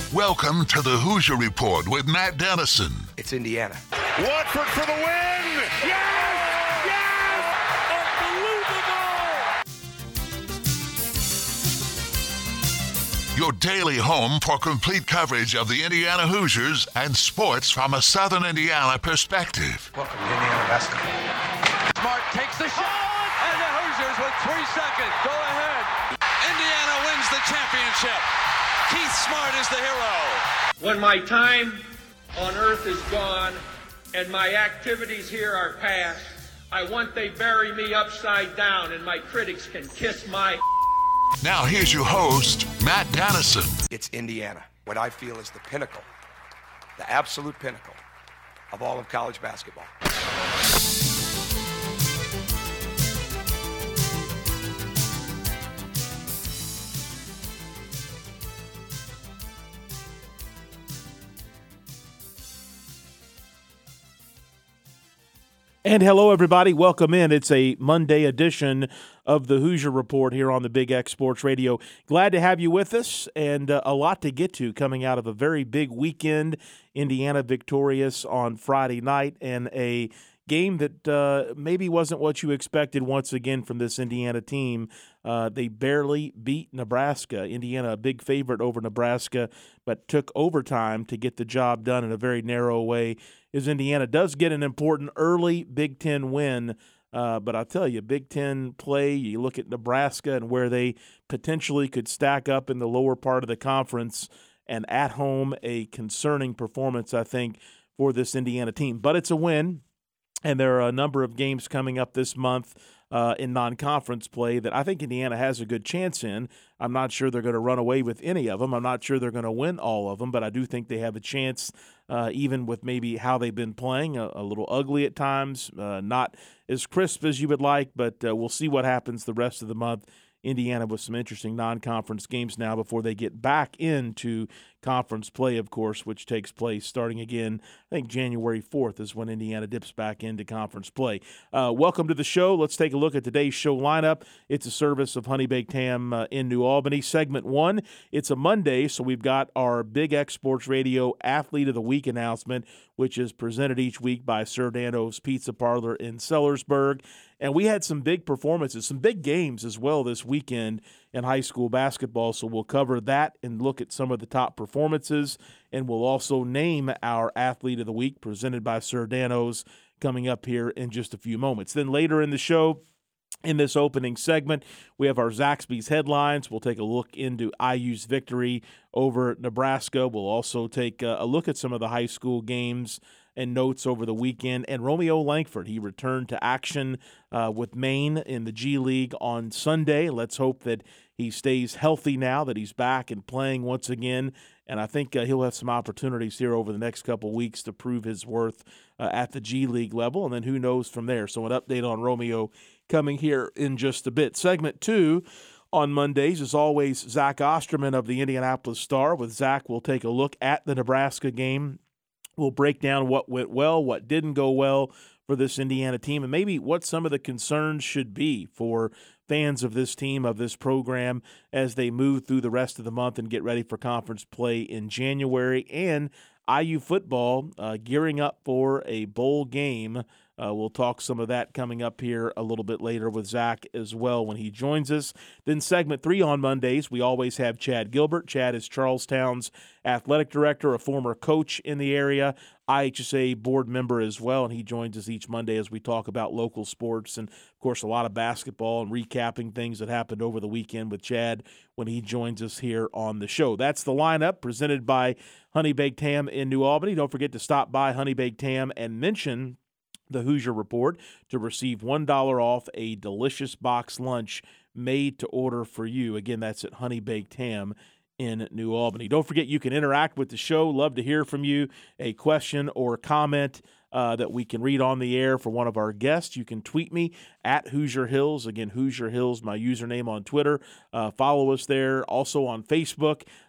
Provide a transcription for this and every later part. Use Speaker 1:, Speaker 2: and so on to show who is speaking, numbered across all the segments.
Speaker 1: Welcome to the Hoosier Report with Matt Dennison.
Speaker 2: It's Indiana.
Speaker 3: Watford for the win! Yes! Yes! Unbelievable!
Speaker 1: Your daily home for complete coverage of the Indiana Hoosiers and sports from a Southern Indiana perspective.
Speaker 2: Welcome to Indiana basketball.
Speaker 4: Smart takes the shot, and the Hoosiers with 3 seconds go ahead. Indiana wins the championship. Keith Smart is the hero.
Speaker 5: When my time on earth is gone and my activities here are past, I want they bury me upside down and my critics can kiss my...
Speaker 1: Now here's your host, Matt Dennison.
Speaker 2: It's Indiana, what I feel is the pinnacle, the absolute pinnacle of all of college basketball.
Speaker 6: And hello, everybody. Welcome in. It's a Monday edition of the Hoosier Report here on the Big X Sports Radio. Glad to have you with us, and a lot to get to coming out of a very big weekend. Indiana victorious on Friday night, and a game that maybe wasn't what you expected once again from this Indiana team. They barely beat Nebraska. Indiana, a big favorite over Nebraska, but took overtime to get the job done in a very narrow way. As Indiana does get an important early Big Ten win, but I'll tell you, Big Ten play, you look at Nebraska and where they potentially could stack up in the lower part of the conference, and at home, a concerning performance, I think, for this Indiana team. But it's a win. And there are a number of games coming up this month in non-conference play that I think Indiana has a good chance in. I'm not sure they're going to run away with any of them. I'm not sure they're going to win all of them, but I do think they have a chance, even with maybe how they've been playing, a little ugly at times, not as crisp as you would like, but we'll see what happens the rest of the month. Indiana with some interesting non-conference games now before they get back into conference play, of course, which takes place starting again, I think January 4th is when Indiana dips back into conference play. Welcome to the show. Let's take a look at today's show lineup. It's a service of Honey Baked Ham in New Albany. Segment 1, it's a Monday, so we've got our Big X Sports Radio Athlete of the Week announcement, which is presented each week by Serdano's Pizza Parlor in Sellersburg. And we had some big performances, some big games as well this weekend in high school basketball. So we'll cover that and look at some of the top performances. And we'll also name our Athlete of the Week presented by Serdano's coming up here in just a few moments. Then later in the show, in this opening segment, we have our Zaxby's headlines. We'll take a look into IU's victory over Nebraska. We'll also take a look at some of the high school games and notes over the weekend. And Romeo Langford, he returned to action with Maine in the G League on Sunday. Let's hope that he stays healthy now, that he's back and playing once again. And I think he'll have some opportunities here over the next couple weeks to prove his worth at the G League level. And then who knows from there. So an update on Romeo coming here in just a bit. Segment 2 on Mondays, as always, Zach Osterman of the Indianapolis Star. With Zach, we'll take a look at the Nebraska game. We'll break down what went well, what didn't go well for this Indiana team, and maybe what some of the concerns should be for fans of this team, of this program, as they move through the rest of the month and get ready for conference play in January. And IU football gearing up for a bowl game. We'll talk some of that coming up here a little bit later with Zach as well when he joins us. Then segment 3 on Mondays, we always have Chad Gilbert. Chad is Charlestown's athletic director, a former coach in the area, IHSA board member as well, and he joins us each Monday as we talk about local sports and, of course, a lot of basketball and recapping things that happened over the weekend with Chad when he joins us here on the show. That's the lineup presented by Honey Baked Ham in New Albany. Don't forget to stop by Honey Baked Ham and mention the Hoosier Report to receive $1 off a delicious box lunch made to order for you. Again, that's at Honey Baked Ham in New Albany. Don't forget you can interact with the show. Love to hear from you. A question or comment that we can read on the air for one of our guests. You can tweet me at Hoosier Hills. Again, Hoosier Hills, my username on Twitter. Follow us there. Also on Facebook,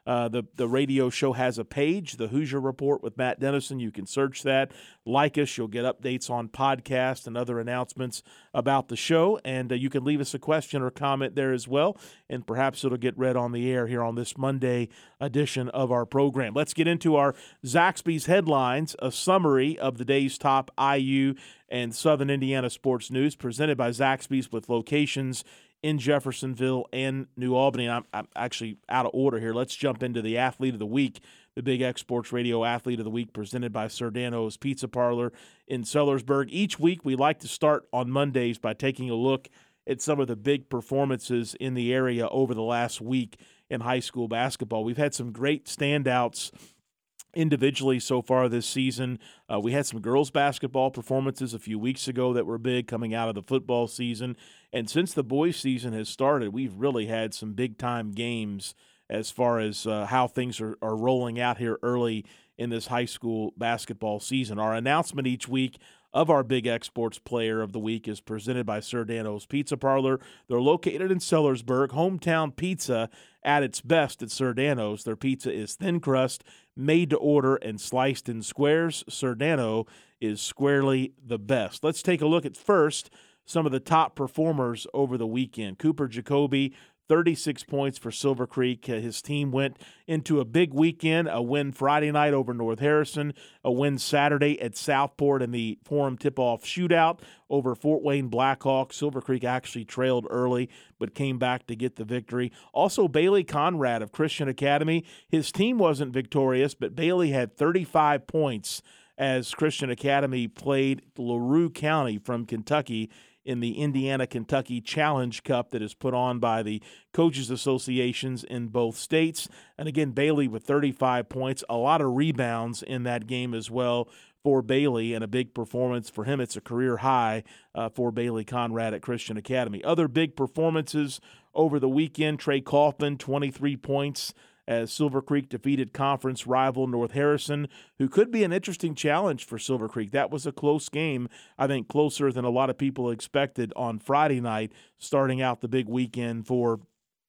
Speaker 6: The radio show has a page, The Hoosier Report with Matt Dennison. You can search that. Like us. You'll get updates on podcasts and other announcements about the show. And you can leave us a question or comment there as well. And perhaps it'll get read on the air here on this Monday edition of our program. Let's get into our Zaxby's headlines, a summary of the day's top IU and Southern Indiana sports news presented by Zaxby's with locations in Jeffersonville and New Albany. I'm actually out of order here. Let's jump into the Athlete of the Week, the Big X Sports Radio Athlete of the Week presented by Sardano's Pizza Parlor in Sellersburg. Each week we like to start on Mondays by taking a look at some of the big performances in the area over the last week in high school basketball. We've had some great standouts individually so far this season. We had some girls basketball performances a few weeks ago that were big coming out of the football season. And since the boys season has started, we've really had some big-time games as far as how things are rolling out here early in this high school basketball season. Our announcement each week of our Big X Sports Player of the Week is presented by Sardano's Pizza Parlor. They're located in Sellersburg. Hometown pizza at its best at Sardano's. Their pizza is thin crust, made to order, and sliced in squares. Sardano is squarely the best. Let's take a look at first some of the top performers over the weekend. Cooper Jacoby, 36 points for Silver Creek. His team went into a big weekend, a win Friday night over North Harrison, a win Saturday at Southport in the Forum tip-off shootout over Fort Wayne Blackhawks. Silver Creek actually trailed early but came back to get the victory. Also, Bailey Conrad of Christian Academy. His team wasn't victorious, but Bailey had 35 points as Christian Academy played LaRue County from Kentucky in the Indiana-Kentucky Challenge Cup that is put on by the coaches associations in both states. And again, Bailey with 35 points, a lot of rebounds in that game as well for Bailey, and a big performance for him. It's a career high for Bailey Conrad at Christian Academy. Other big performances over the weekend, Trey Kaufman, 23 points as Silver Creek defeated conference rival North Harrison, who could be an interesting challenge for Silver Creek. That was a close game, I think closer than a lot of people expected on Friday night, starting out the big weekend for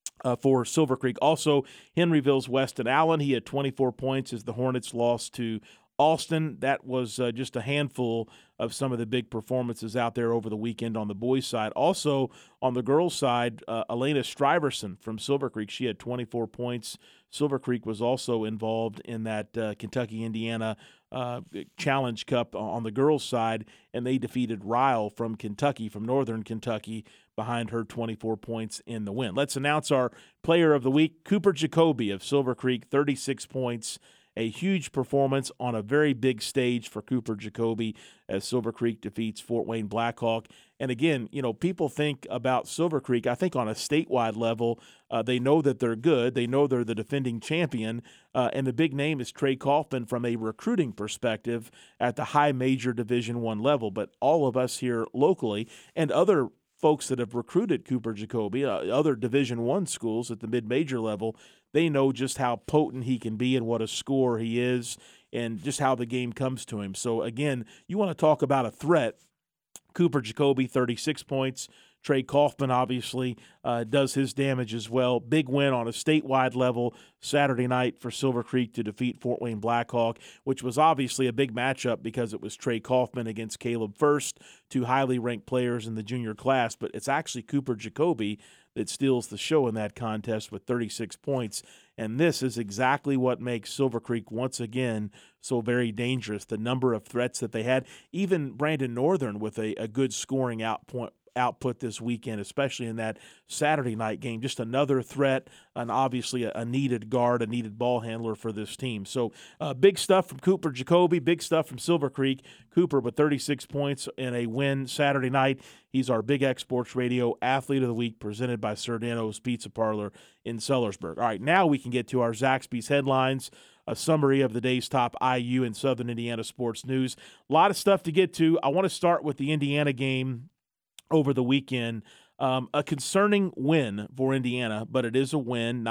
Speaker 6: Silver Creek. Also, Henryville's Weston Allen, he had 24 points as the Hornets lost to Alston. That was just a handful of some of the big performances out there over the weekend on the boys' side. Also, on the girls' side, Elena Stuyvesant from Silver Creek, she had 24 points. Silver Creek was also involved in that Kentucky-Indiana Challenge Cup on the girls' side, and they defeated Ryle from Kentucky, from Northern Kentucky, behind her 24 points in the win. Let's announce our Player of the Week. Cooper Jacoby of Silver Creek, 36 points. A huge performance on a very big stage for Cooper Jacoby as Silver Creek defeats Fort Wayne Blackhawk. And again, you know, people think about Silver Creek, I think on a statewide level, they know that they're good. They know they're the defending champion. And the big name is Trey Kaufman from a recruiting perspective at the high major Division I level. But all of us here locally and other folks that have recruited Cooper Jacoby, other Division I schools at the mid-major level, they know just how potent he can be and what a scorer he is and just how the game comes to him. So, again, you want to talk about a threat. Cooper Jacoby, 36 points. Trey Kaufman obviously does his damage as well. Big win on a statewide level Saturday night for Silver Creek to defeat Fort Wayne Blackhawk, which was obviously a big matchup because it was Trey Kaufman against Caleb First, two highly ranked players in the junior class. But it's actually Cooper Jacoby that steals the show in that contest with 36 points. And this is exactly what makes Silver Creek once again so very dangerous. The number of threats that they had, even Brandon Northern with a good scoring output this weekend, especially in that Saturday night game. Just another threat, and obviously a needed guard, a needed ball handler for this team. So big stuff from Cooper Jacoby, big stuff from Silver Creek. Cooper with 36 points in a win Saturday night. He's our Big X Sports Radio Athlete of the Week presented by Sardano's Pizza Parlor in Sellersburg. All right, now we can get to our Zaxby's headlines, a summary of the day's top IU and Southern Indiana sports news. A lot of stuff to get to. I want to start with the Indiana game over the weekend. A concerning win for Indiana, but it is a win,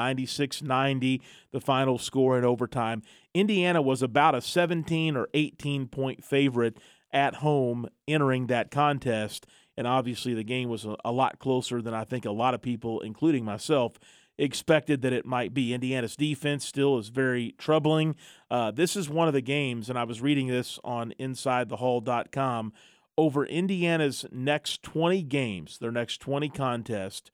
Speaker 6: 96-90, the final score in overtime. Indiana was about a 17 or 18-point favorite at home entering that contest, and obviously the game was a lot closer than I think a lot of people, including myself, expected that it might be. Indiana's defense still is very troubling. This is one of the games, and I was reading this on InsideTheHall.com, over Indiana's next 20 games, their next 20 contests,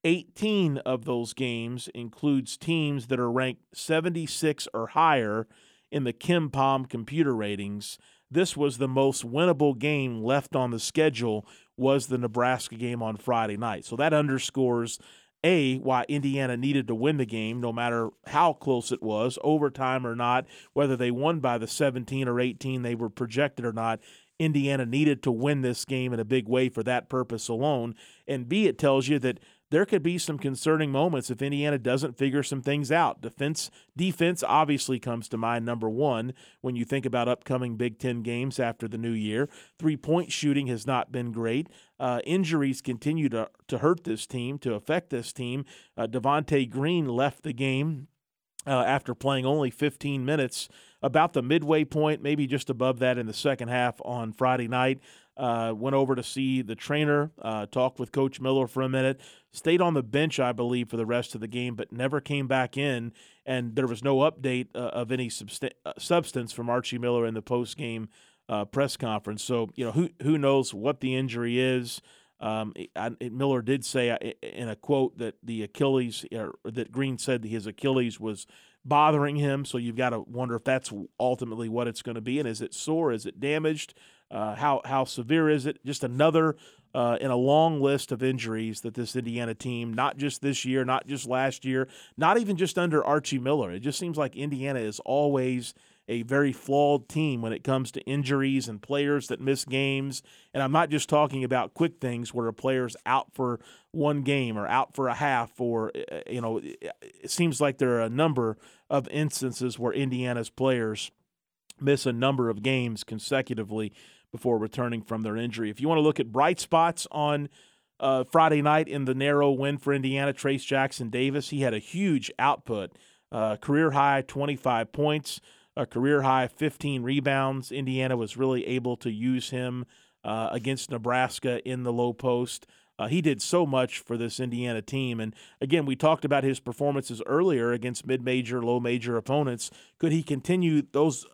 Speaker 6: 18 of those games includes teams that are ranked 76 or higher in the KenPom computer ratings. This was the most winnable game left on the schedule, was the Nebraska game on Friday night. So that underscores, A, why Indiana needed to win the game, no matter how close it was, overtime or not, whether they won by the 17 or 18 they were projected or not. Indiana needed to win this game in a big way for that purpose alone. And B, it tells you that there could be some concerning moments if Indiana doesn't figure some things out. Defense obviously comes to mind, number one, when you think about upcoming Big Ten games after the new year. Three-point shooting has not been great. Injuries continue to hurt this team, to affect this team. Devontae Green left the game after playing only 15 minutes, about the midway point, maybe just above that in the second half on Friday night. Went over to see the trainer, talked with Coach Miller for a minute, stayed on the bench, I believe, for the rest of the game, but never came back in, and there was no update of any substance from Archie Miller in the post-game press conference. So, who knows what the injury is. Miller did say in a quote that the Achilles, that Green said that his Achilles was bothering him, so you've got to wonder if that's ultimately what it's going to be, and is it sore, is it damaged, how severe is it? Just another in a long list of injuries that this Indiana team, not just this year, not just last year, not even just under Archie Miller. It just seems like Indiana is always a very flawed team when it comes to injuries and players that miss games. And I'm not just talking about quick things where a player's out for one game or out for a half, or, it seems like there are a number of instances where Indiana's players miss a number of games consecutively before returning from their injury. If you want to look at bright spots on Friday night in the narrow win for Indiana, Trace Jackson Davis, he had a huge output, career-high 25 points, a career-high 15 rebounds. Indiana was really able to use him against Nebraska in the low post. He did so much for this Indiana team. And, again, we talked about his performances earlier against mid-major, low-major opponents. Could he continue those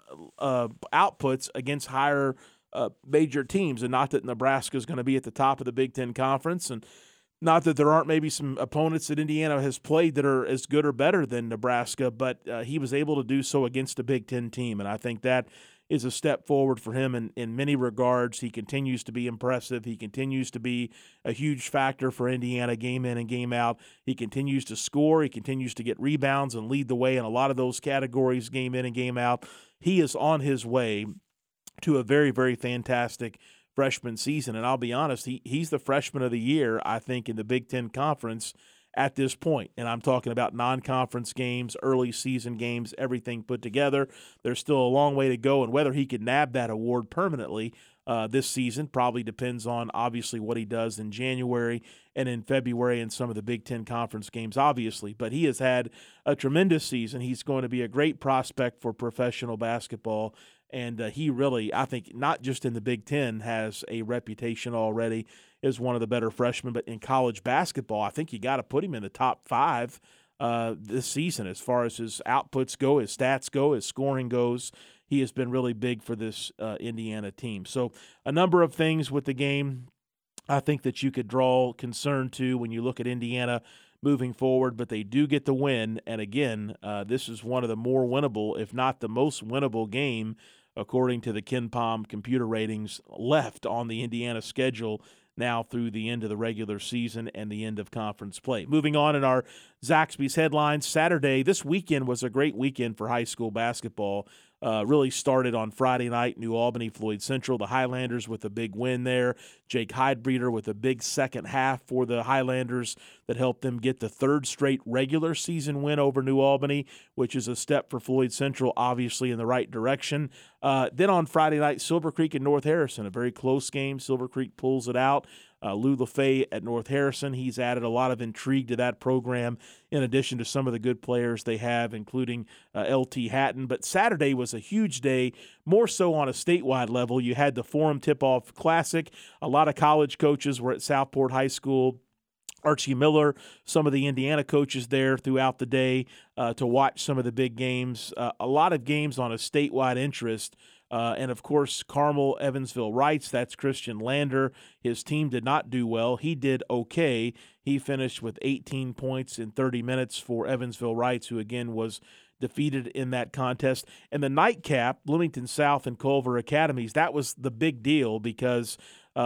Speaker 6: outputs against higher major teams? And not that Nebraska is going to be at the top of the Big Ten Conference, and not that there aren't maybe some opponents that Indiana has played that are as good or better than Nebraska, but he was able to do so against a Big Ten team. And I think that is a step forward for him in many regards. He continues to be impressive. He continues to be a huge factor for Indiana game in and game out. He continues to score. He continues to get rebounds and lead the way in a lot of those categories game in and game out. He is on his way to a very, very fantastic freshman season. And I'll be honest, he's the freshman of the year, I think, in the Big Ten Conference at this point. And I'm talking about non-conference games, early season games, everything put together. There's still a long way to go, and whether he can nab that award permanently this season probably depends on, obviously, what he does in January and in February in some of the Big Ten Conference games, obviously. But he has had a tremendous season. He's going to be a great prospect for professional basketball. And he really, I think, not just in the Big Ten, has a reputation already as one of the better freshmen, but in college basketball, I think you got to put him in the top 5 this season as far as his outputs go, his stats go, his scoring goes. He has been really big for this Indiana team. So a number of things with the game I think that you could draw concern to when you look at Indiana moving forward, but they do get the win. And again, this is one of the more winnable, if not the most winnable game, according to the KenPom computer ratings, left on the Indiana schedule now through the end of the regular season and the end of conference play. Moving on in our Zaxby's headlines, Saturday, this weekend was a great weekend for high school basketball. Really started on Friday night, New Albany, Floyd Central. The Highlanders with a big win there. Jake Heidbreeder with a big second half for the Highlanders that helped them get the third straight regular season win over New Albany, which is a step for Floyd Central, obviously in the right direction. Then on Friday night, Silver Creek and North Harrison, a very close game. Silver Creek pulls it out. Lou LaFay at North Harrison, he's added a lot of intrigue to that program in addition to some of the good players they have, including L.T. Hatton. But Saturday was a huge day, more so on a statewide level. You had the Forum Tip-Off Classic. A lot of college coaches were at Southport High School Archie Miller, some of the Indiana coaches there throughout the day to watch some of the big games. A lot of games on a statewide interest. And, of course, Carmel Evansville Reitz, that's Christian Lander. His team did not do well. He did okay. He finished with 18 points in 30 minutes for Evansville Reitz, who, again, was defeated in that contest. And the nightcap, Bloomington South and Culver Academies, that was the big deal because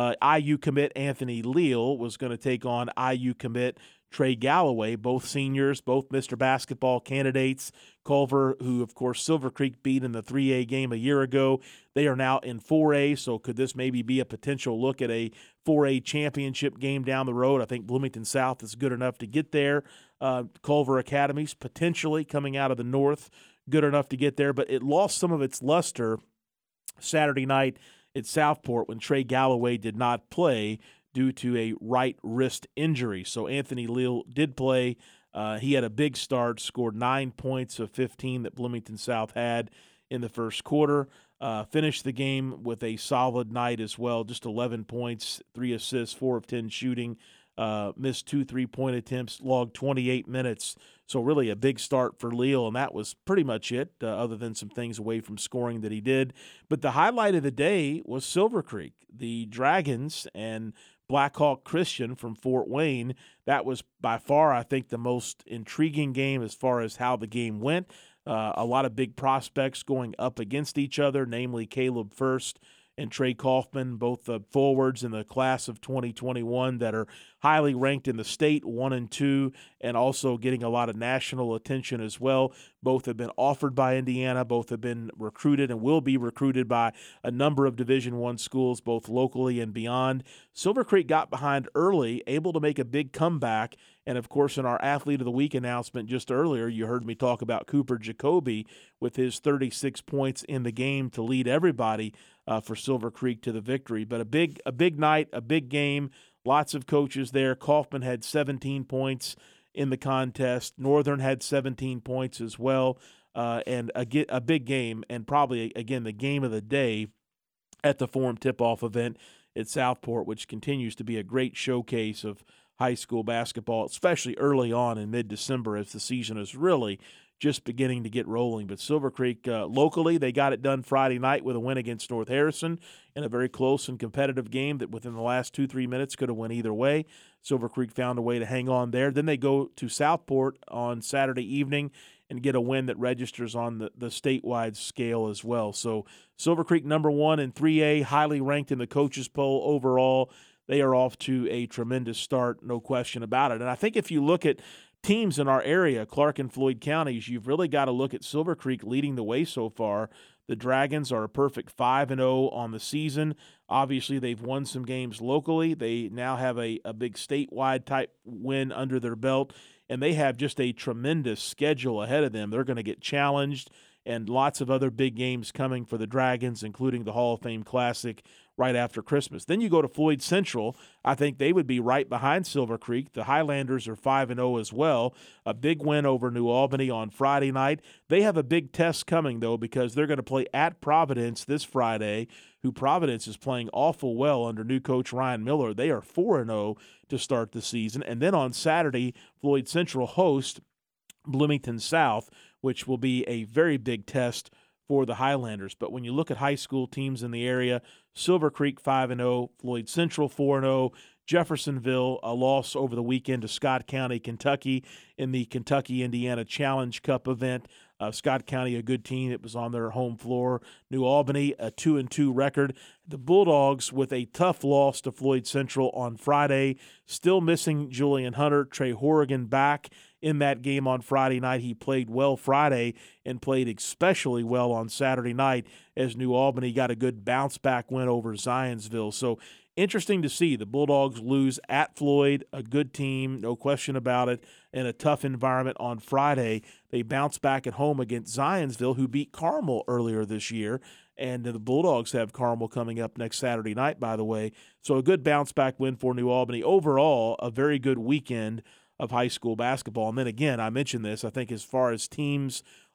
Speaker 6: IU commit Anthony Leal was going to take on IU commit Trey Galloway, both seniors, both Mr. Basketball candidates. Culver, who, of course, Silver Creek beat in the 3A game a year ago, they are now in 4A, so could this maybe be a potential look at a 4A championship game down the road? I think Bloomington South is good enough to get there. Culver Academies, potentially coming out of the north, good enough to get there, but it lost some of its luster Saturday night at Southport when Trey Galloway did not play due to a right wrist injury. So Anthony Leal did play. He had a big start, scored 9 points of 15 that Bloomington South had in the first quarter. Finished the game with a solid night as well, just 11 points, 3 assists, 4 of 10 shooting. Missed 2 3-point attempts, logged 28 minutes. So really a big start for Leal, and that was pretty much it, other than some things away from scoring that he did. But the highlight of the day was Silver Creek. The Dragons and Blackhawk Christian from Fort Wayne, that was by far, I think, the most intriguing game as far as how the game went. A lot of big prospects going up against each other, namely Caleb First and Trey Kaufman, both the forwards in the class of 2021 that are highly ranked in the state, 1 and 2, and also getting a lot of national attention as well. Both have been offered by Indiana. Both have been recruited and will be recruited by a number of Division I schools, both locally and beyond. Silver Creek got behind early, able to make a big comeback. And, of course, in our Athlete of the Week announcement just earlier, you heard me talk about Cooper Jacoby with his 36 points in the game to lead everybody for Silver Creek to the victory. But a big night, a big game, lots of coaches there. Kaufman had 17 points in the contest. Northern had 17 points as well. And a big game, and probably, again, the game of the day at the Forum Tip-Off event at Southport, which continues to be a great showcase of high school basketball, especially early on in mid-December as the season is really just beginning to get rolling. But Silver Creek, locally, they got it done Friday night with a win against North Harrison in a very close and competitive game that within the last 2-3 minutes could have went either way. Silver Creek found a way to hang on there. Then they go to Southport on Saturday evening and get a win that registers on the statewide scale as well. So Silver Creek number 1 in 3A, highly ranked in the coaches poll overall. They are off to a tremendous start, no question about it. And I think if you look at teams in our area, Clark and Floyd counties, you've really got to look at Silver Creek leading the way so far. The Dragons are a perfect 5-0 on the season. Obviously, they've won some games locally. They now have a big statewide type win under their belt, and they have just a tremendous schedule ahead of them. They're going to get challenged, and lots of other big games coming for the Dragons, including the Hall of Fame Classic right after Christmas. Then you go to Floyd Central. I think they would be right behind Silver Creek. The Highlanders are 5-0 as well. A big win over New Albany on Friday night. They have a big test coming, though, because they're going to play at Providence this Friday, who Providence is playing awful well under new coach Ryan Miller. They are 4-0 to start the season. And then on Saturday, Floyd Central hosts Bloomington South, which will be a very big test for the Highlanders. But when you look at high school teams in the area, Silver Creek 5-0, Floyd Central 4-0, Jeffersonville a loss over the weekend to Scott County, Kentucky in the Kentucky-Indiana Challenge Cup event. Scott County, a good team that was on their home floor. New Albany, a 2-2 record. The Bulldogs with a tough loss to Floyd Central on Friday. Still missing Julian Hunter, Trey Horrigan back in that game on Friday night. He played well Friday and played especially well on Saturday night as New Albany got a good bounce-back win over Zionsville. So interesting to see the Bulldogs lose at Floyd, a good team, no question about it, in a tough environment on Friday. They bounce back at home against Zionsville, who beat Carmel earlier this year. And the Bulldogs have Carmel coming up next Saturday night, by the way. So a good bounce-back win for New Albany. Overall, a very good weekend of high school basketball. And then again, I mentioned this, I think as far as teams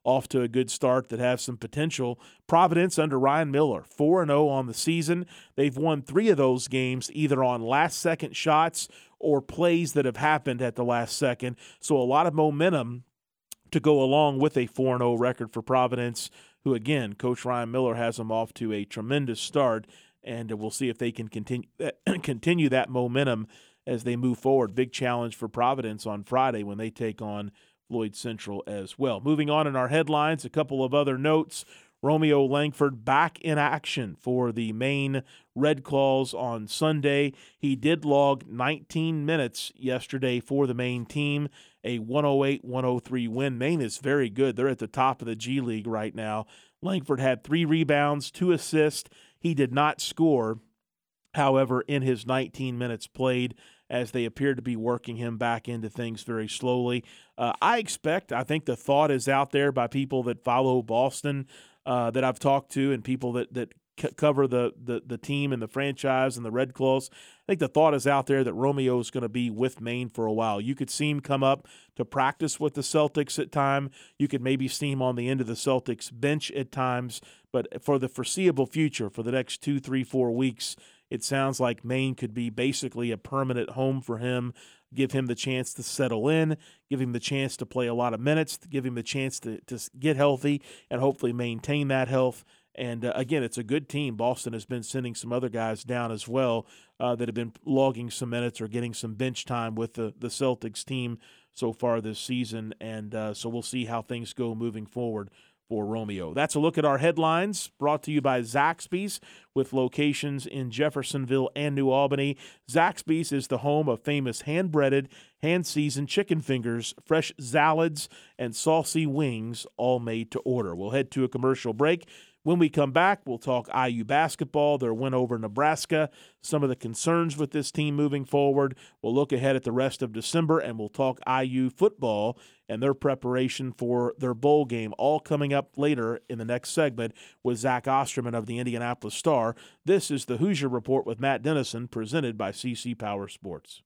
Speaker 6: off to a good start that have some potential. Providence under Ryan Miller, 4-0 on the season. They've won 3 of those games either on last-second shots or plays that have happened at the last second. So a lot of momentum to go along with a 4-0 record for Providence, who, again, Coach Ryan Miller has them off to a tremendous start, and we'll see if they can continue that momentum as they move forward. Big challenge for Providence on Friday when they take on Floyd Central as well. Moving on in our headlines, a couple of other notes. Romeo Langford back in action for the Maine Red Claws on Sunday. He did log 19 minutes yesterday for the Maine team, a 108-103 win. Maine is very good. They're at the top of the G League right now. Langford had 3 rebounds, 2 assists. He did not score, however, in his 19 minutes played, as they appear to be working him back into things very slowly. I think the thought is out there by people that follow Boston that I've talked to, and people that cover the team and the franchise and the Red Claws. I think the thought is out there that Romeo is going to be with Maine for a while. You could see him come up to practice with the Celtics at time. You could maybe see him on the end of the Celtics bench at times. But for the foreseeable future, for the next 2, 3, 4 weeks, it sounds like Maine could be basically a permanent home for him, give him the chance to settle in, give him the chance to play a lot of minutes, give him the chance to get healthy and hopefully maintain that health. And, again, it's a good team. Boston has been sending some other guys down as well that have been logging some minutes or getting some bench time with the Celtics team so far this season. And so we'll see how things go moving forward for Romeo. That's a look at our headlines, brought to you by Zaxby's, with locations in Jeffersonville and New Albany. Zaxby's is the home of famous hand-breaded, hand-seasoned chicken fingers, fresh salads, and saucy wings, all made to order. We'll head to a commercial break. When we come back, we'll talk IU basketball, their win over Nebraska, some of the concerns with this team moving forward. We'll look ahead at the rest of December, and we'll talk IU football and their preparation for their bowl game, all coming up later in the next segment with Zach Osterman of the Indianapolis Star. This is the Hoosier Report with Matt Dennison, presented by CC Power Sports.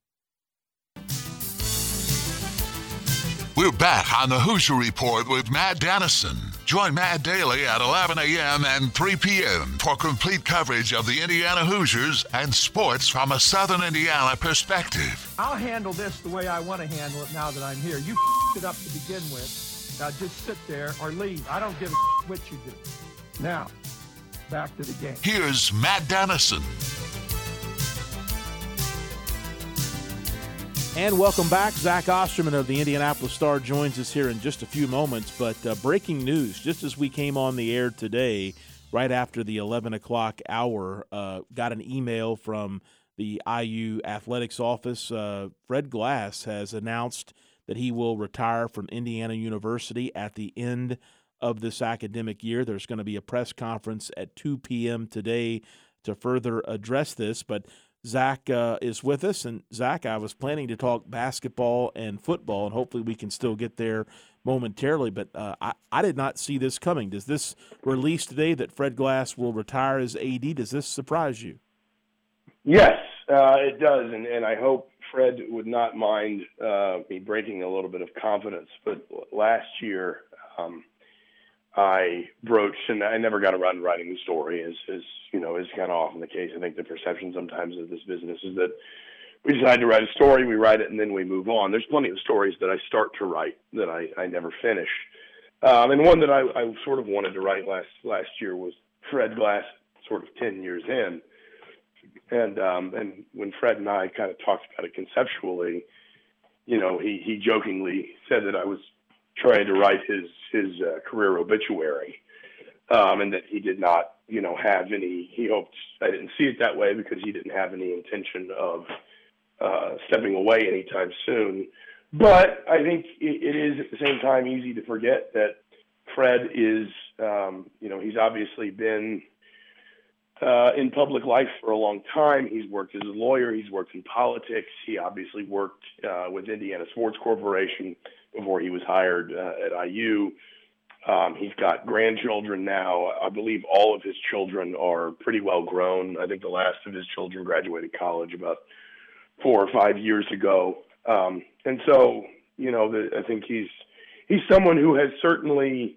Speaker 1: We're back on the Hoosier Report with Matt Dennison. Join Matt daily at 11 a.m. and 3 p.m. for complete coverage of the Indiana Hoosiers and sports from a Southern Indiana perspective.
Speaker 5: I'll handle this the way I want to handle it now that I'm here. You it up to begin with. Now just sit there or leave. I don't give a what you do. Now, back to the game.
Speaker 1: Here's Matt Dennison.
Speaker 6: And welcome back. Zach Osterman of the Indianapolis Star joins us here in just a few moments. But breaking news, just as we came on the air today, right after the 11 o'clock hour, got an email from the IU athletics office. Fred Glass has announced that he will retire from Indiana University at the end of this academic year. There's going to be a press conference at 2 p.m. today to further address this, but Zach is with us. And, Zach, I was planning to talk basketball and football, and hopefully we can still get there momentarily, but I did not see this coming. Does this release today that Fred Glass will retire as AD, does this surprise you?
Speaker 7: Yes, it does, and I hope Fred would not mind me breaking a little bit of confidence. But last year I broached, and I never got around to writing the story, as you know, is kind of often the case. I think the perception sometimes of this business is that we decide to write a story, we write it, and then we move on. There's plenty of stories that I start to write that I never finish. And one that I sort of wanted to write last year was Fred Glass, sort of 10 years in. And when Fred and I kind of talked about it conceptually, you know, he jokingly said that I was trying to write his career obituary, and that he did not, you know, have any. He hoped I didn't see it that way because he didn't have any intention of stepping away anytime soon. But I think it is at the same time easy to forget that Fred is, you know, he's obviously been in public life for a long time. He's worked as a lawyer. He's worked in politics. He obviously worked with Indiana Sports Corporation before he was hired at IU. He's got grandchildren now. I believe all of his children are pretty well grown. I think the last of his children graduated college about 4 or 5 years ago. And so, you know, I think he's someone who has certainly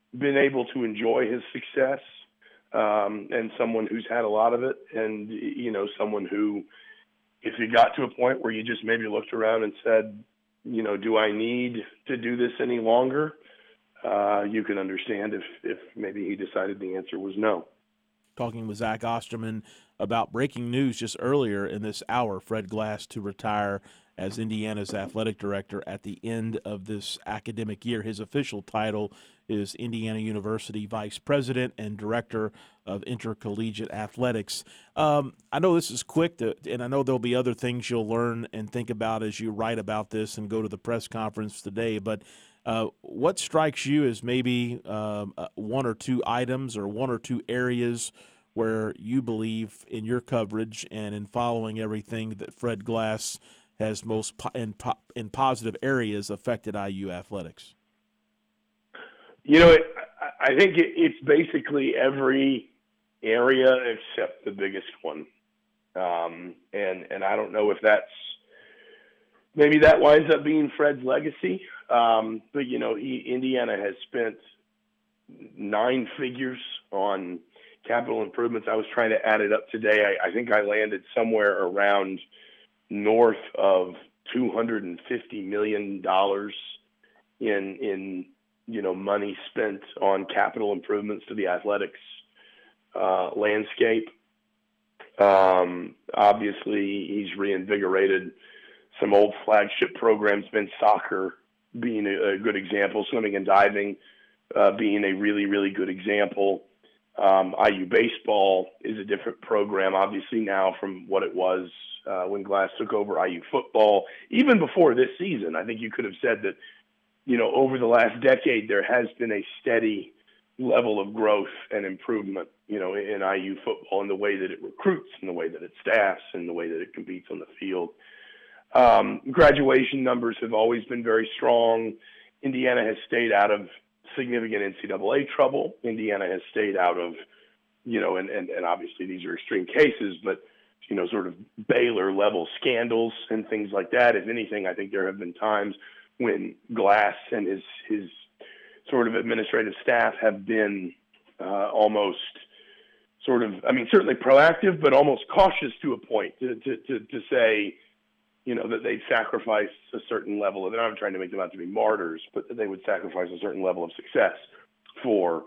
Speaker 7: been able to enjoy his success, and someone who's had a lot of it, and, someone who, if you got to a point where you just maybe looked around and said, do I need to do this any longer? You can understand if maybe he decided the answer was no.
Speaker 6: Talking with Zach Osterman about breaking news just earlier in this hour, Fred Glass to retire as Indiana's athletic director at the end of this academic year. His official title is Indiana University Vice President and Director of Intercollegiate Athletics. I know this is quick, and I know there'll be other things you'll learn and think about as you write about this and go to the press conference today, but what strikes you as maybe one or two items or one or two areas where you believe in your coverage and in following everything that Fred Glass has most in positive areas affected IU athletics?
Speaker 7: I think it's basically every area except the biggest one. And I don't know if maybe that winds up being Fred's legacy. But, Indiana has spent 9 figures on capital improvements. I was trying to add it up today. I think I landed somewhere around north of $250 million in money spent on capital improvements to the athletics landscape. Obviously, he's reinvigorated some old flagship programs, men's soccer being a good example, swimming and diving being a really, really good example. IU baseball is a different program, obviously, now from what it was when Glass took over IU football. Even before this season, I think you could have said that, over the last decade, there has been a steady level of growth and improvement, in IU football, in the way that it recruits, in the way that it staffs, in the way that it competes on the field. Graduation numbers have always been very strong. Indiana has stayed out of significant NCAA trouble. Indiana has stayed out of, and obviously these are extreme cases, but, sort of Baylor level scandals and things like that. If anything, I think there have been times when Glass and his sort of administrative staff have been almost sort of, certainly proactive, but almost cautious to a point to say, that they'd sacrifice a certain level of, and I'm trying to make them out to be martyrs, but that they would sacrifice a certain level of success for,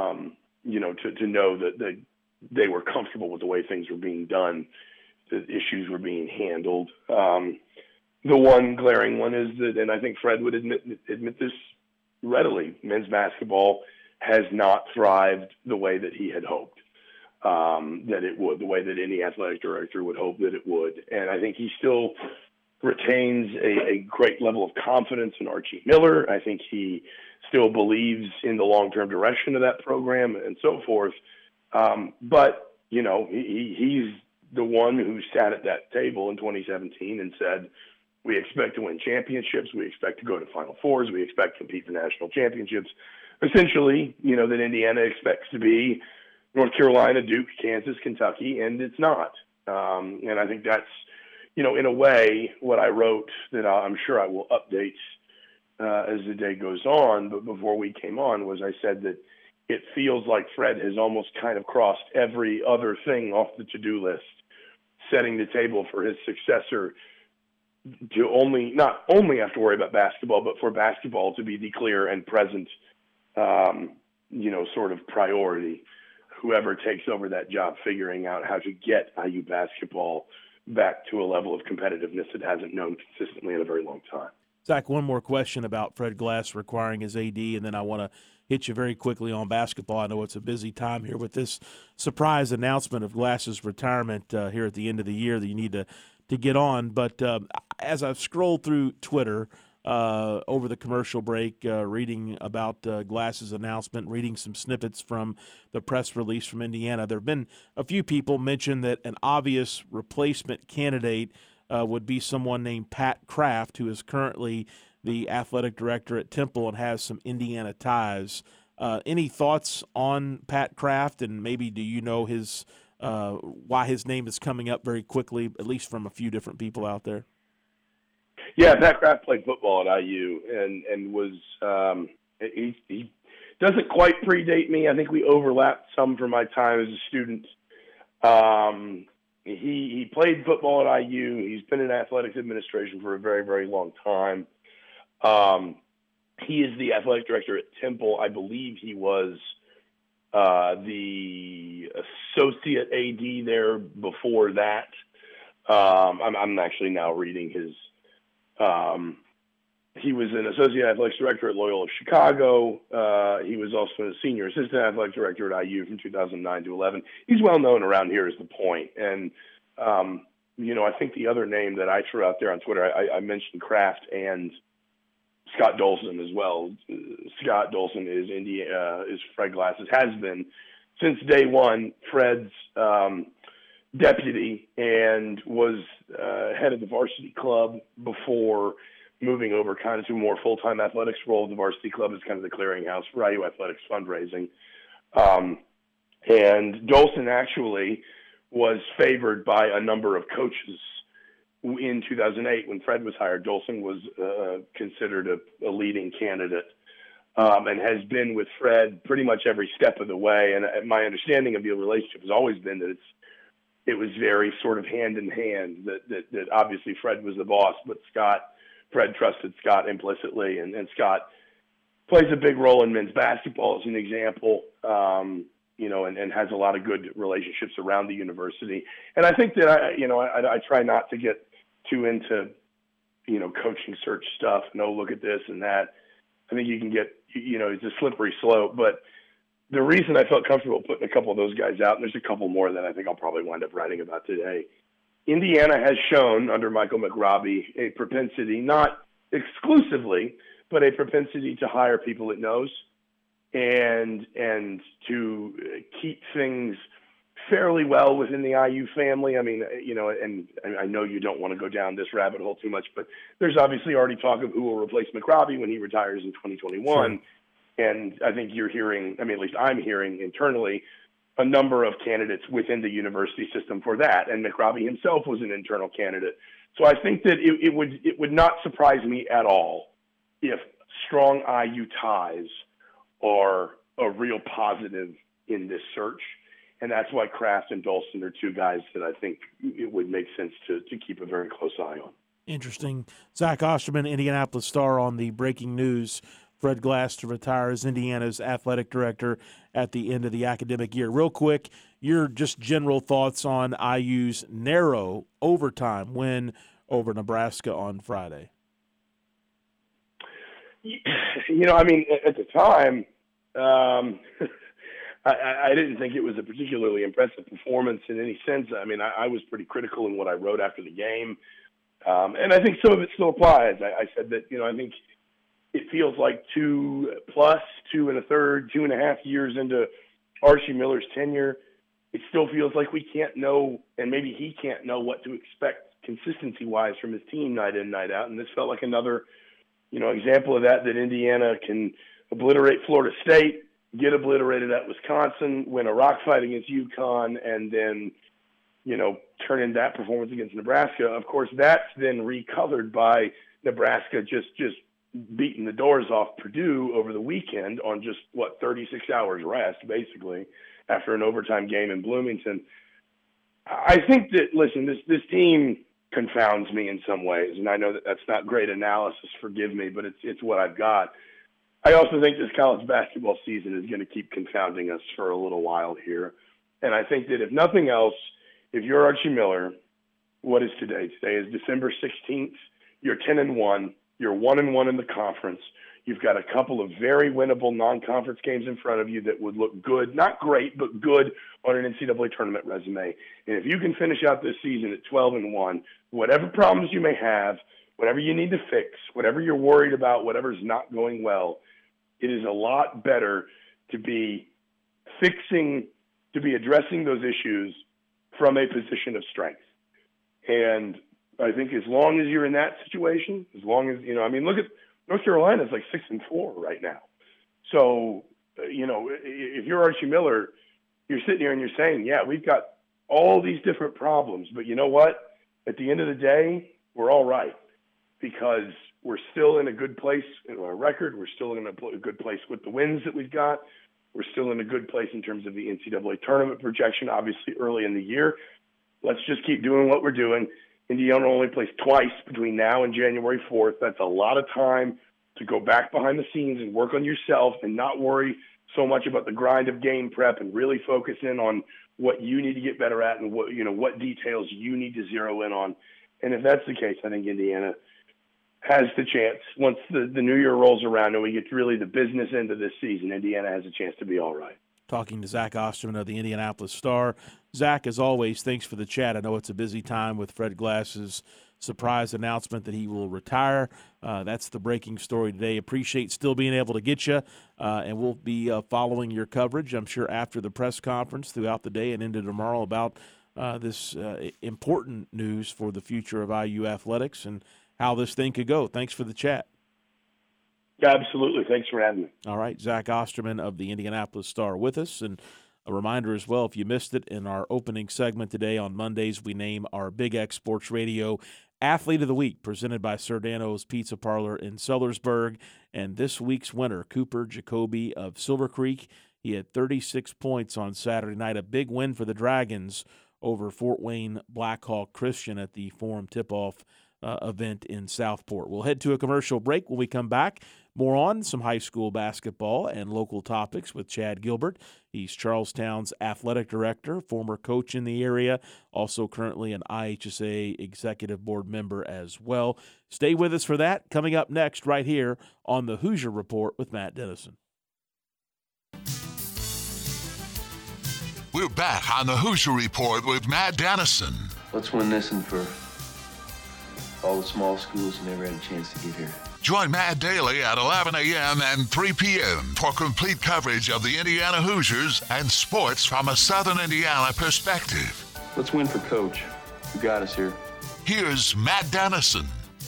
Speaker 7: to know that they were comfortable with the way things were being done, the issues were being handled. The one glaring one is that, and I think Fred would admit this readily, men's basketball has not thrived the way that he had hoped that it would, the way that any athletic director would hope that it would. And I think he still retains a great level of confidence in Archie Miller. I think he still believes in the long-term direction of that program and so forth. But, he's the one who sat at that table in 2017 and said, we expect to win championships. We expect to go to Final Fours. We expect to compete for national championships. Essentially, that Indiana expects to be North Carolina, Duke, Kansas, Kentucky, and it's not. And I think that's, in a way, what I wrote that I'm sure I will update as the day goes on. But before we came on was I said that it feels like Fred has almost kind of crossed every other thing off the to-do list, setting the table for his successor to not only have to worry about basketball, but for basketball to be the clear and present, sort of priority. Whoever takes over that job, figuring out how to get IU basketball back to a level of competitiveness it hasn't known consistently in a very long time.
Speaker 6: Zach, one more question about Fred Glass requiring his AD, and then I want to hit you very quickly on basketball. I know it's a busy time here with this surprise announcement of Glass's retirement here at the end of the year that you need to get on. But as I've scrolled through Twitter over the commercial break, reading about Glass's announcement, reading some snippets from the press release from Indiana, there have been a few people mention that an obvious replacement candidate would be someone named Pat Kraft, who is currently the athletic director at Temple and has some Indiana ties. Any thoughts on Pat Kraft, and maybe do you know his why his name is coming up very quickly, at least from a few different people out there?
Speaker 7: Yeah, Pat Kraft played football at IU and was he doesn't quite predate me. I think we overlapped some from my time as a student. He played football at IU. He's been in athletics administration for a very, very long time. He is the athletic director at Temple. I believe he was the associate AD there before that. I'm actually now reading his he was an associate athletics director at Loyola Chicago. He was also a senior assistant athletic director at IU from 2009 to 11. He's well known around here is the point. And, I think the other name that I threw out there on Twitter, I mentioned Kraft and Scott Dolson as well. Scott Dolson is Fred Glass's, has been since day one, Fred's deputy, and was head of the varsity club before moving over kind of to a more full-time athletics role. The varsity club is kind of the clearinghouse for IU athletics fundraising. And Dolson actually was favored by a number of coaches in 2008 when Fred was hired. Dolson was considered a leading candidate and has been with Fred pretty much every step of the way. And my understanding of the relationship has always been that it was very sort of hand in hand, that obviously Fred was the boss, but Fred trusted Scott implicitly, and Scott plays a big role in men's basketball as an example, and has a lot of good relationships around the university. And I think that I try not to get too into, coaching search stuff. No, look at this and that. I think you can get, it's a slippery slope. But the reason I felt comfortable putting a couple of those guys out, and there's a couple more that I think I'll probably wind up writing about today. Indiana has shown under Michael McRobbie a propensity, not exclusively, but a propensity to hire people it knows and to keep things fairly well within the IU family. I mean, and I know you don't want to go down this rabbit hole too much, but there's obviously already talk of who will replace McRobbie when he retires in 2021. Sure. And I think you're hearing, at least I'm hearing internally, a number of candidates within the university system for that. And McRobbie himself was an internal candidate. So I think that it would not surprise me at all if strong IU ties are a real positive in this search. And that's why Kraft and Dolson are two guys that I think it would make sense to keep a very close eye on.
Speaker 6: Interesting. Zach Osterman, Indianapolis Star, on the breaking news. Fred Glass to retire as Indiana's athletic director at the end of the academic year. Real quick, your just general thoughts on IU's narrow overtime win over Nebraska on Friday.
Speaker 7: At the time, I didn't think it was a particularly impressive performance in any sense. I was pretty critical in what I wrote after the game. And I think some of it still applies. I said that, I think it feels like 2 and a half years into Archie Miller's tenure, it still feels like we can't know, and maybe he can't know what to expect consistency-wise from his team night in, night out. And this felt like another, example of that Indiana can obliterate Florida State, get obliterated at Wisconsin, win a rock fight against UConn, and then, turn in that performance against Nebraska. Of course, that's then recolored by Nebraska just beating the doors off Purdue over the weekend on just 36 hours rest, basically, after an overtime game in Bloomington. I think that, listen, this team confounds me in some ways, and I know that that's not great analysis, forgive me, but it's what I've got. I also think this college basketball season is going to keep confounding us for a little while here. And I think that if nothing else, if you're Archie Miller, what is today? Today is December 16th. You're 10-1. You're 1-1 in the conference. You've got a couple of very winnable non-conference games in front of you that would look good, not great, but good on an NCAA tournament resume. And if you can finish out this season at 12-1, whatever problems you may have, whatever you need to fix, whatever you're worried about, whatever's not going well, it is a lot better to be addressing those issues from a position of strength. And I think as long as you're in that situation, as long as, look at North Carolina's like 6-4 right now. So, if you're Archie Miller, you're sitting here and you're saying, yeah, we've got all these different problems, but you know what? At the end of the day, we're all right. because we're still in a good place in our record. We're still in a good place with the wins that we've got. We're still in a good place in terms of the NCAA tournament projection, obviously early in the year. Let's just keep doing what we're doing. Indiana only plays twice between now and January 4th. That's a lot of time to go back behind the scenes and work on yourself and not worry so much about the grind of game prep and really focus in on what you need to get better at and what details you need to zero in on. And if that's the case, I think Indiana has the chance. Once the new year rolls around and we get to really the business end of this season, Indiana has a chance to be all right.
Speaker 6: Talking to Zach Osterman of the Indianapolis Star. Zach, as always, thanks for the chat. I know it's a busy time with Fred Glass's surprise announcement that he will retire. That's the breaking story today. Appreciate still being able to get you, and we'll be following your coverage, I'm sure, after the press conference throughout the day and into tomorrow about this important news for the future of IU athletics and how this thing could go. Thanks for the chat.
Speaker 7: Yeah, absolutely. Thanks for having me.
Speaker 6: All right, Zach Osterman of the Indianapolis Star with us. And a reminder as well, if you missed it, in our opening segment today on Mondays, we name our Big X Sports Radio Athlete of the Week, presented by Sardano's Pizza Parlor in Sellersburg. And this week's winner, Cooper Jacoby of Silver Creek. He had 36 points on Saturday night, a big win for the Dragons over Fort Wayne Blackhawk Christian at the Forum Tip-Off event in Southport. We'll head to a commercial break. When we come back, more on some high school basketball and local topics with Chad Gilbert. He's Charlestown's athletic director, former coach in the area, also currently an IHSA executive board member as well. Stay with us for that. Coming up next right here on the Hoosier Report with Matt Dennison.
Speaker 1: We're back on the Hoosier Report with Matt Dennison.
Speaker 8: Let's win this one for all the small schools who never had a chance to get here.
Speaker 1: Join Matt daily at 11 a.m. and 3 p.m. for complete coverage of the Indiana Hoosiers and sports from a Southern Indiana perspective.
Speaker 8: Let's win for Coach, who got us here.
Speaker 1: Here's Matt Dennison.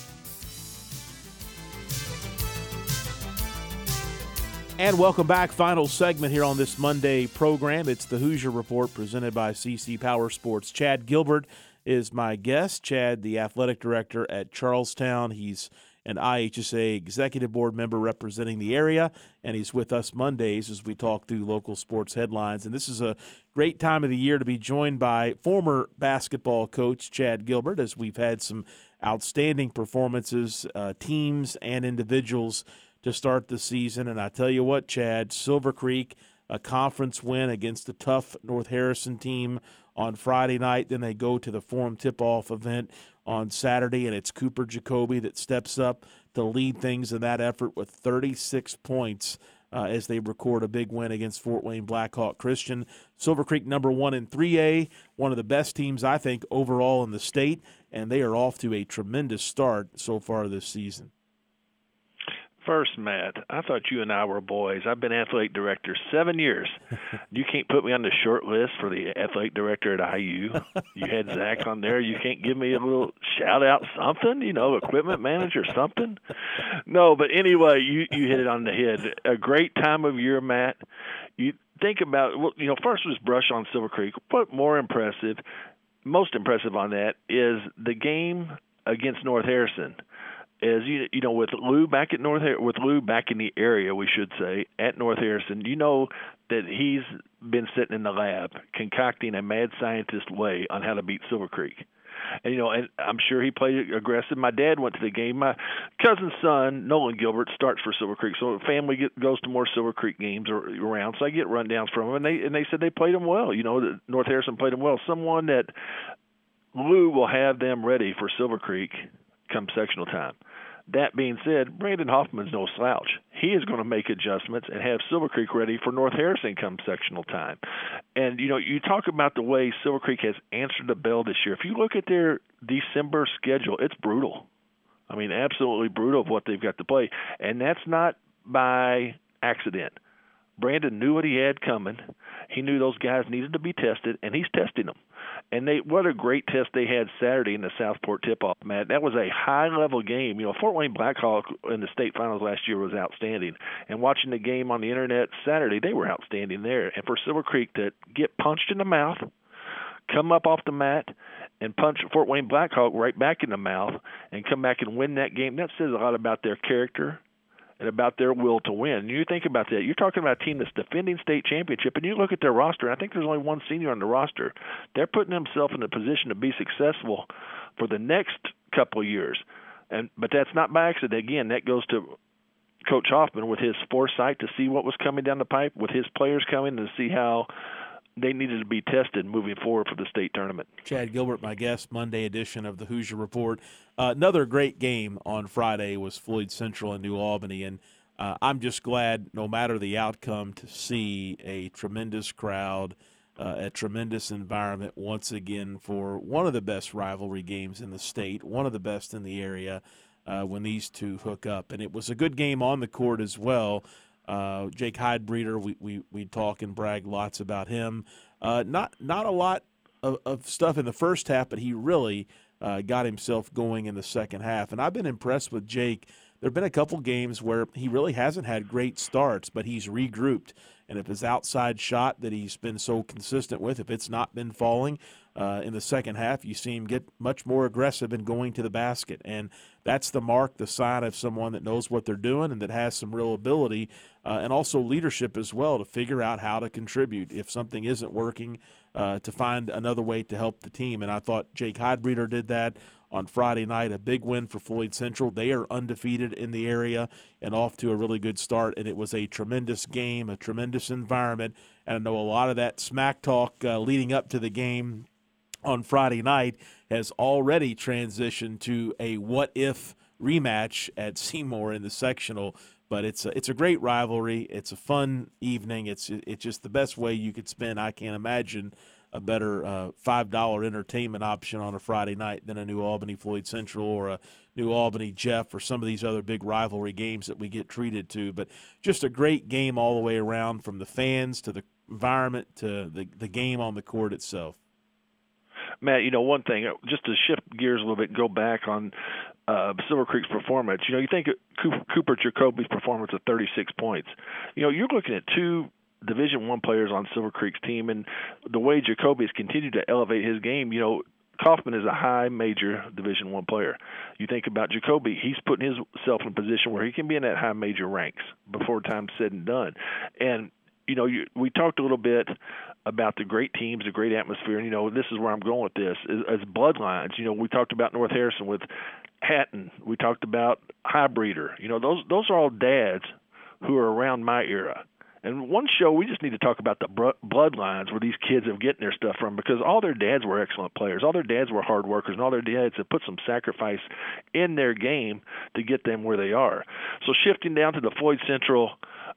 Speaker 6: And welcome back. Final segment here on this Monday program. It's the Hoosier Report presented by CC Power Sports. Chad Gilbert is my guest. Chad, the athletic director at Charlestown. He's an IHSA executive board member representing the area, and he's with us Mondays as we talk through local sports headlines. And this is a great time of the year to be joined by former basketball coach Chad Gilbert, as we've had some outstanding performances, teams and individuals, to start the season. And I tell you what, Chad, Silver Creek, a conference win against a tough North Harrison team on Friday night. Then they go to the Forum Tip-Off event on Saturday, and it's Cooper Jacoby that steps up to lead things in that effort with 36 points as they record a big win against Fort Wayne Blackhawk Christian. Silver Creek number 1 in 3A, one of the best teams, I think, overall in the state, and they are off to a tremendous start so far this season.
Speaker 9: First, Matt, I thought you and I were boys. I've been athletic director 7 years. You can't put me on the short list for the athletic director at IU. You had Zach on there. You can't give me a little shout-out something, equipment manager something? No, but anyway, you hit it on the head. A great time of year, Matt. You think about, first was brush on Silver Creek. But most impressive on that is the game against North Harrison. As with Lou back in the area, we should say, at North Harrison, that he's been sitting in the lab concocting a mad scientist way on how to beat Silver Creek. And and I'm sure he played aggressive. My dad went to the game. My cousin's son, Nolan Gilbert, starts for Silver Creek, so the family goes to more Silver Creek games around. So I get rundowns from them, and they said they played them well. North Harrison played them well. Someone that Lou will have them ready for Silver Creek come sectional time. That being said, Brandon Hoffman's no slouch. He is going to make adjustments and have Silver Creek ready for North Harrison come sectional time. And, you talk about the way Silver Creek has answered the bell this year. If you look at their December schedule, it's brutal. I mean, absolutely brutal of what they've got to play. And that's not by accident. Brandon knew what he had coming. He knew those guys needed to be tested, and he's testing them. And what a great test they had Saturday in the Southport tip-off, Matt. That was a high-level game. Fort Wayne Blackhawk in the state finals last year was outstanding. And watching the game on the internet Saturday, they were outstanding there. And for Silver Creek to get punched in the mouth, come up off the mat, and punch Fort Wayne Blackhawk right back in the mouth and come back and win that game, that says a lot about their character and about their will to win. And you think about that. You're talking about a team that's defending state championship, and you look at their roster, and I think there's only one senior on the roster. They're putting themselves in a position to be successful for the next couple of years. But that's not by accident. Again, that goes to Coach Hoffman with his foresight to see what was coming down the pipe, with his players coming to see how they needed to be tested moving forward for the state tournament.
Speaker 6: Chad Gilbert, my guest, Monday edition of the Hoosier Report. Another great game on Friday was Floyd Central in New Albany, and I'm just glad, no matter the outcome, to see a tremendous crowd, a tremendous environment once again for one of the best rivalry games in the state, one of the best in the area when these two hook up. And it was a good game on the court as well. Jake Heidbreeder, we talk and brag lots about him. Not a lot of stuff in the first half, but he really got himself going in the second half. And I've been impressed with Jake. There have been a couple games where he really hasn't had great starts, but he's regrouped. And if his outside shot that he's been so consistent with, if it's not been falling in the second half, you see him get much more aggressive in going to the basket. And that's the mark, the sign of someone that knows what they're doing and that has some real ability and also leadership as well to figure out how to contribute if something isn't working, to find another way to help the team. And I thought Jake Heidbreeder did that on Friday night, a big win for Floyd Central. They are undefeated in the area and off to a really good start, and it was a tremendous game, a tremendous environment, and I know a lot of that smack talk leading up to the game on Friday night has already transitioned to a what-if rematch at Seymour in the sectional. But it's a great rivalry. It's a fun evening. It's just the best way you could spend. I can't imagine a better $5 entertainment option on a Friday night than a New Albany Floyd Central or a New Albany Jeff or some of these other big rivalry games that we get treated to. But just a great game all the way around, from the fans to the environment to the game on the court itself.
Speaker 9: Matt, one thing, just to shift gears a little bit and go back on Silver Creek's performance, you think of Cooper Jacoby's performance of 36 points. You're looking at two Division I players on Silver Creek's team, and the way Jacoby has continued to elevate his game, Kaufman is a high major Division I player. You think about Jacoby, he's putting himself in a position where he can be in that high major ranks before time's said and done. And we talked a little bit about the great teams, the great atmosphere, and, this is where I'm going with this, as bloodlines. We talked about North Harrison with Hatton. We talked about Heidbreeder. Those are all dads who are around my era. And one show, we just need to talk about the bloodlines where these kids have getting their stuff from, because all their dads were excellent players. All their dads were hard workers, and all their dads have put some sacrifice in their game to get them where they are. So shifting down to the Floyd Central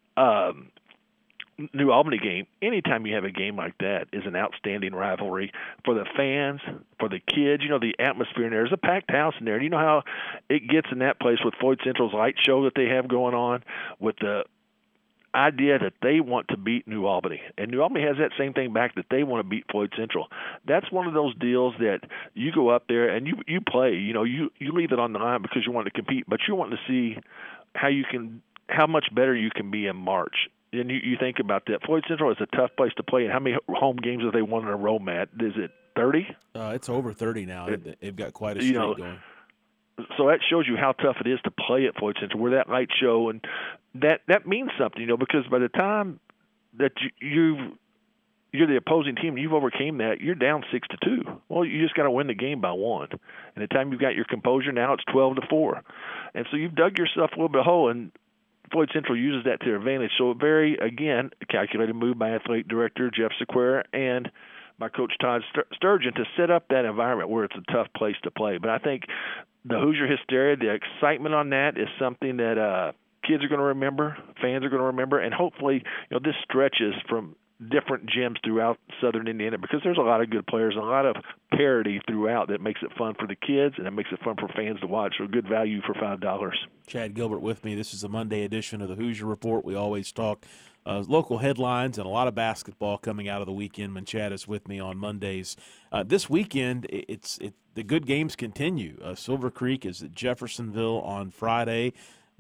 Speaker 9: New Albany game, anytime you have a game like that is an outstanding rivalry for the fans, for the kids. The atmosphere in there. There's a packed house in there. And you know how it gets in that place with Floyd Central's light show that they have going on, with the idea that they want to beat New Albany. And New Albany has that same thing back, that they want to beat Floyd Central. That's one of those deals that you go up there and you play. You leave it on the line because you want to compete, but you want to see how much better you can be in March. And you think about that. Floyd Central is a tough place to play. And how many home games have they won in a row, Matt? Is it 30?
Speaker 6: It's over 30 now. They've got quite a streak going.
Speaker 9: So that shows you how tough it is to play at Floyd Central. We're that light show, and that means something, because by the time that you're the opposing team and you've overcame that, you're down 6-2. Well, you just got to win the game by 1. And the time you've got your composure, now it's 12-4. And so you've dug yourself a little bit of hole, and Floyd Central uses that to their advantage. So very, again, a calculated move by athletic director Jeff Sequeira and by Coach Todd Sturgeon to set up that environment where it's a tough place to play. But I think the Hoosier hysteria, the excitement on that is something that kids are going to remember, fans are going to remember, and hopefully this stretches from different gyms throughout Southern Indiana, because there's a lot of good players and a lot of parity throughout that makes it fun for the kids and it makes it fun for fans to watch. So good value for $5.
Speaker 6: Chad Gilbert with me. This is the Monday edition of the Hoosier Report. We always talk local headlines and a lot of basketball coming out of the weekend when Chad is with me on Mondays. This weekend, the good games continue. Silver Creek is at Jeffersonville on Friday.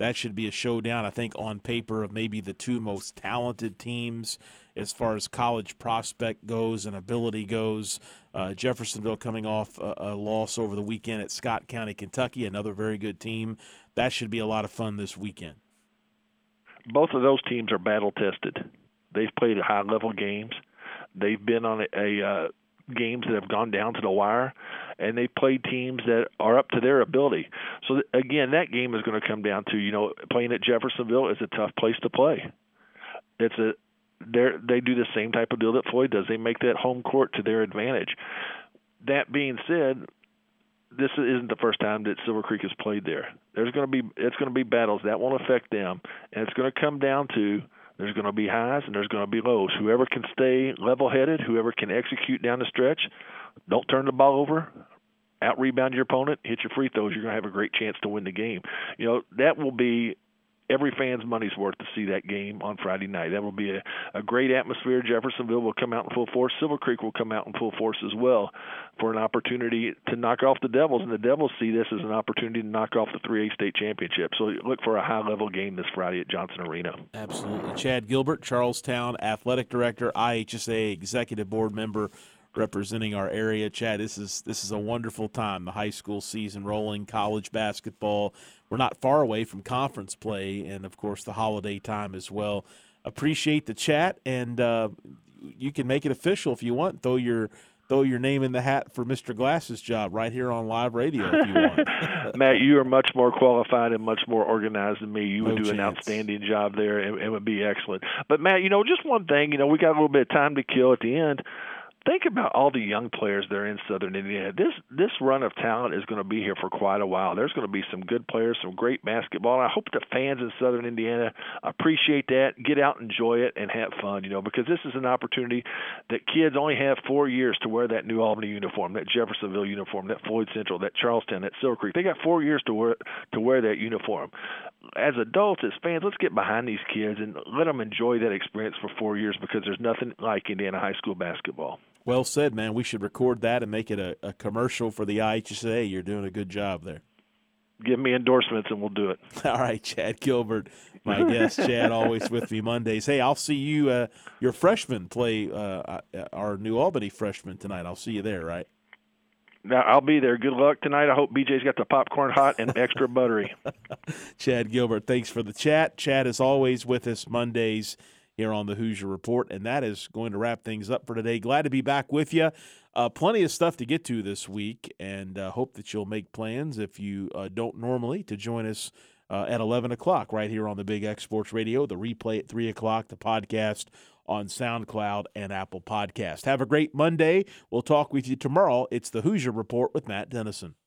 Speaker 6: That should be a showdown, I think, on paper of maybe the two most talented teams as far as college prospect goes and ability goes. Jeffersonville coming off a loss over the weekend at Scott County, Kentucky, another very good team. That should be a lot of fun this weekend.
Speaker 9: Both of those teams are battle-tested. They've played high-level games. They've been on games that have gone down to the wire, and they played teams that are up to their ability. So, again, that game is going to come down to, playing at Jeffersonville is a tough place to play. They do the same type of deal that Floyd does. They make that home court to their advantage. That being said, this isn't the first time that Silver Creek has played there. It's going to be battles that won't affect them, and it's going to come down to there's going to be highs and there's going to be lows. Whoever can stay level-headed, whoever can execute down the stretch, don't turn the ball over, out-rebound your opponent, hit your free throws, you're going to have a great chance to win the game. That will be every fan's money's worth to see that game on Friday night. That will be a great atmosphere. Jeffersonville will come out in full force. Silver Creek will come out in full force as well for an opportunity to knock off the Devils, and the Devils see this as an opportunity to knock off the 3A state championship. So look for a high-level game this Friday at Johnson Arena.
Speaker 6: Absolutely. Chad Gilbert, Charlestown Athletic Director, IHSA Executive Board Member, representing our area. Chad, this is a wonderful time. The high school season rolling, college basketball. We're not far away from conference play, and of course the holiday time as well. Appreciate the chat, and you can make it official if you want. Throw your name in the hat for Mr. Glass's job right here on live radio if you want.
Speaker 9: Matt, you are much more qualified and much more organized than me. You would do
Speaker 6: chance.
Speaker 9: An outstanding job there, and it would be excellent. But Matt, just one thing. We got a little bit of time to kill at the end. Think about all the young players that are in Southern Indiana. This run of talent is going to be here for quite a while. There's going to be some good players, some great basketball. I hope the fans in Southern Indiana appreciate that, get out, enjoy it, and have fun, because this is an opportunity that kids only have 4 years to wear that New Albany uniform, that Jeffersonville uniform, that Floyd Central, that Charlestown, that Silver Creek. They got 4 years to wear that uniform. As adults, as fans, let's get behind these kids and let them enjoy that experience for 4 years, because there's nothing like Indiana high school basketball.
Speaker 6: Well said, man. We should record that and make it a commercial for the IHSA. You're doing a good job there.
Speaker 9: Give me endorsements and we'll do it.
Speaker 6: All right, Chad Gilbert, my guest. Chad, always with me Mondays. Hey, I'll see you, your freshmen play our New Albany freshmen tonight. I'll see you there, right?
Speaker 9: Now, I'll be there. Good luck tonight. I hope BJ's got the popcorn hot and extra buttery.
Speaker 6: Chad Gilbert, thanks for the chat. Chad is always with us Mondays here on the Hoosier Report, and that is going to wrap things up for today. Glad to be back with you. Plenty of stuff to get to this week, and hope that you'll make plans if you don't normally to join us at 11 o'clock right here on the Big X Sports Radio, the replay at 3 o'clock, the podcast on SoundCloud and Apple Podcast. Have a great Monday. We'll talk with you tomorrow. It's the Hoosier Report with Matt Dennison.